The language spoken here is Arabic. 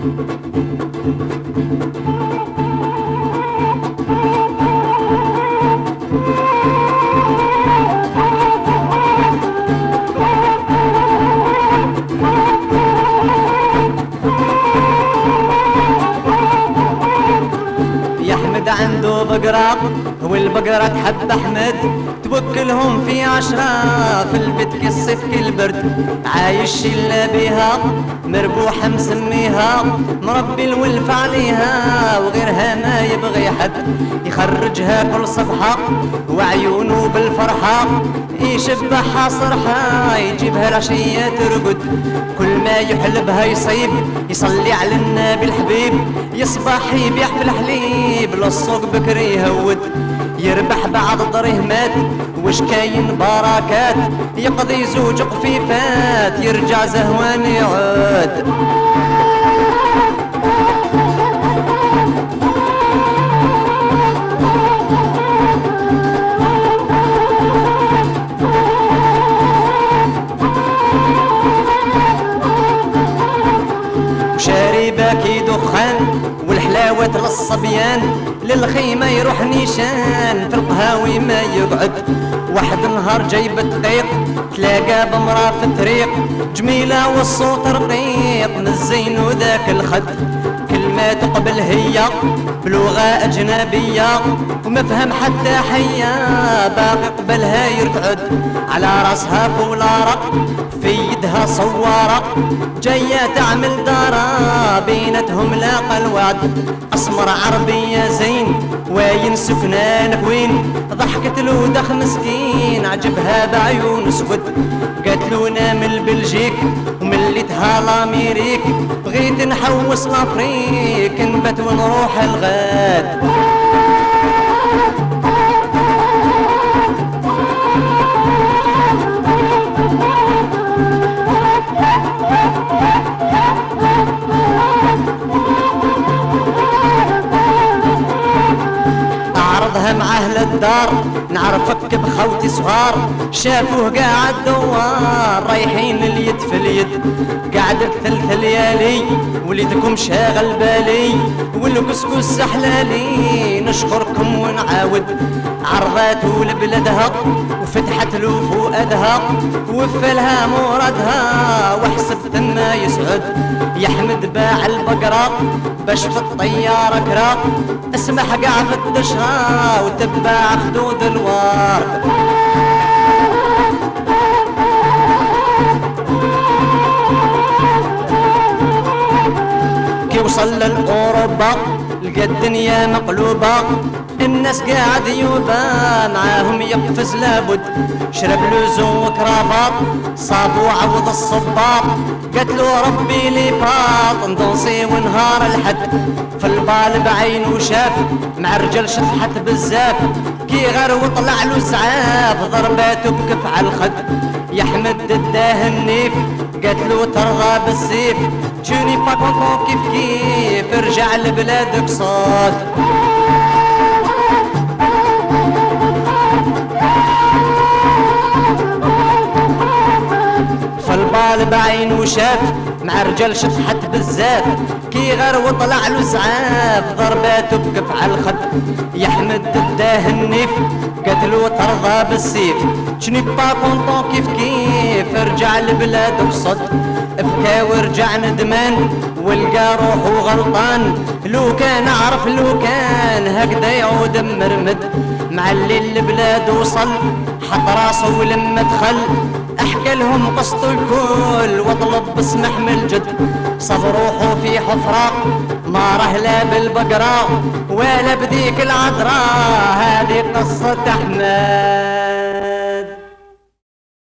عنده بقرة والبقرة تحب أحمد، توكلهم في 10 في البيت كي الصيف كي البرد، عايش إلا بيها مربوحة مسميها، مربي الولف عليها وغيرها ما يبغي حد، يخرجها كل صبحة وعيونه بالفرحة، يشبعها صرحة يجيبها العشية ترقد، كل ما يحلبها يصيب يصلي على النبي الحبيب، يصبح يبيع في الحليب للسوق بكري يهود، يربح بعض الدرهمات وش كاين بركات، يقضي زوج قفيفات يرجع زهوان يعود. شاربك دخان والحلاوة للصبيان، للخيمة يروح نيشان في القهاوي ما يقعد، واحد نهار جايب دقيق تلاقى بمرا في الطريق، جميلة والصوت رقيق من الزين وذاك الخد، كلمة تقبل هي بلغة أجنبية وما فهم حتى حية، باقي قبلها يرتعد على راسها فولارة في يدها صوارة، جاية تعمل دارة بينتهم لاقى الوعد، أسمر عربية زين وين سكنان كوين، ضحكت له دخ مسكين عجبها بعيون سود، قالت له انا من بلجيك ومليتها لاميريك، بغيت نحوس لافريك نبات ونروح الغاد. عرضها مع اهل الدار نعرفك بخوتي صغار، شافوه قاعد دوار رايحين اليد في اليد، قعدت 3 ليالي وليدكم شاغل بالي والكسكس حلالي، نشكركم ونعاود، عرضاته لبلدها وفتحت له فؤادها وفلها مرادها وحسب ثم يسعد، يحمد باع البقرة باش في الطيارة كرا، اسمح قاع في الدشرة وتباع خدود الورد. كي وصل لأوروبا لقى الدنيا مقلوبة، الناس قاعد يوبا معاهم يقفز لابد، شرب لوزو وكرافات صابو عوض الصباط، قالت له ربي لي باط ندونسي ونهار الحد، في البال بعينه شاف مع الرجال شطحت بزاف، كي غير وطلع له زعاف ضرباته بكف على الخد، يحمد اداه النيف قالت له ترضى بالسيف، تشوني با كونطون كيف كيف ارجع لبلادك صوت. فالبال بعين وشاف مع رجال شطحت بزاف، كي غير وطلع له زعاف ضرباته بكف على الخد، يحمد اداه النيف قتلو ترضى بالسيف، تشني با كونطون كيف كيف ارجع لبلادك صد، بكى ورجع ندمان ولقى روحو غلطان، لو كان عرف لو كان هكذا يعود مرمد، مع الليل لبلاد وصل حط راسه ولما دخل، احكى لهم قصته الكل واطلب بسمح من الجد، صب روحه في حفرة ما راه لا بالبقرة ولا بديك العذراء، هذه قصة أحمد.